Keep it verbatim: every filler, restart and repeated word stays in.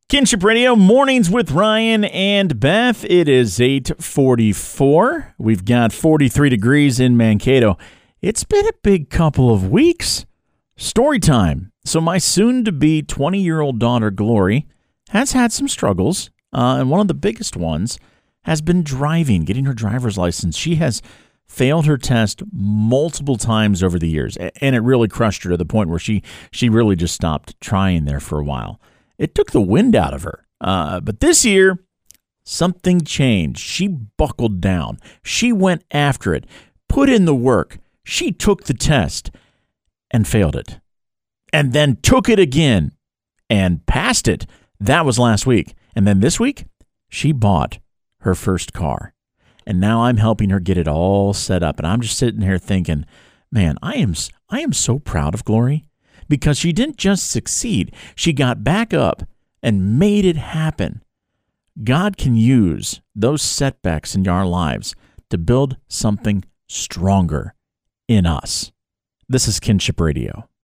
Kinship Radio, mornings with Ryan and Beth. It is eight forty-four. We've got forty-three degrees in Mankato. It's been a big couple of weeks. Story time. So my soon-to-be twenty-year-old daughter, Glory, has had some struggles, uh, and one of the biggest ones has been driving, getting her driver's license. She has failed her test multiple times over the years, and it really crushed her to the point where she, she really just stopped trying there for a while. It took the wind out of her. Uh, but this year, something changed. She buckled down. She went after it, put in the work. She took the test and failed it, and then took it again and passed it. That was last week. And then this week, she bought her first car. And now I'm helping her get it all set up. And I'm just sitting here thinking, man, I am I am so proud of Glory. Because she didn't just succeed, she got back up and made it happen. God can use those setbacks in our lives to build something stronger in us. This is Kinship Radio.